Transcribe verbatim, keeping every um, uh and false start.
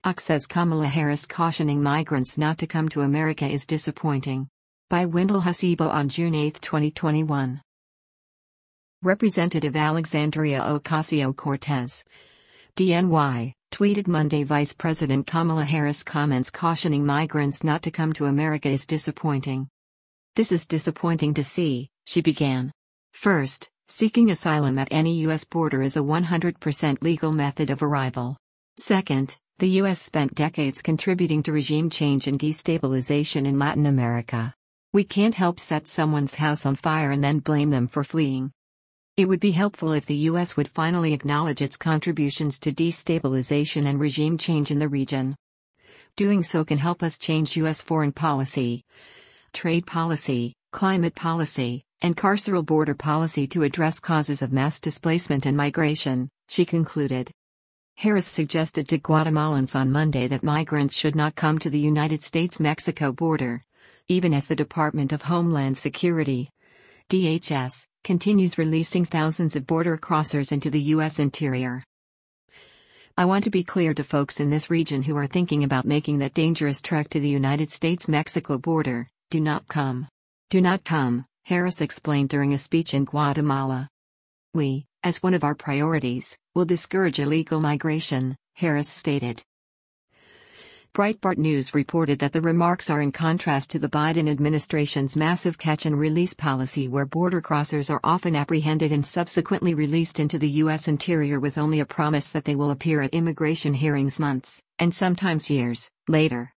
U C says Kamala Harris cautioning migrants not to come to America is disappointing. By Wendell Hasibo on June eighth, twenty twenty-one. Representative Alexandria Ocasio-Cortez, D N Y, tweeted Monday Vice President Kamala Harris comments cautioning migrants not to come to America is disappointing. This is disappointing to see, she began. First, seeking asylum at any U S border is a one hundred percent legal method of arrival. Second, the U S spent decades contributing to regime change and destabilization in Latin America. We can't help set someone's house on fire and then blame them for fleeing. It would be helpful if the U S would finally acknowledge its contributions to destabilization and regime change in the region. Doing so can help us change U S foreign policy, trade policy, climate policy, and carceral border policy to address causes of mass displacement and migration, she concluded. Harris suggested to Guatemalans on Monday that migrants should not come to the United States-Mexico border, even as the Department of Homeland Security, D H S, continues releasing thousands of border crossers into the U S interior. I want to be clear to folks in this region who are thinking about making that dangerous trek to the United States-Mexico border, do not come. Do not come, Harris explained during a speech in Guatemala. We, as one of our priorities, will discourage illegal migration, Harris stated. Breitbart News reported that the remarks are in contrast to the Biden administration's massive catch-and-release policy where border crossers are often apprehended and subsequently released into the U S interior with only a promise that they will appear at immigration hearings months, and sometimes years, later.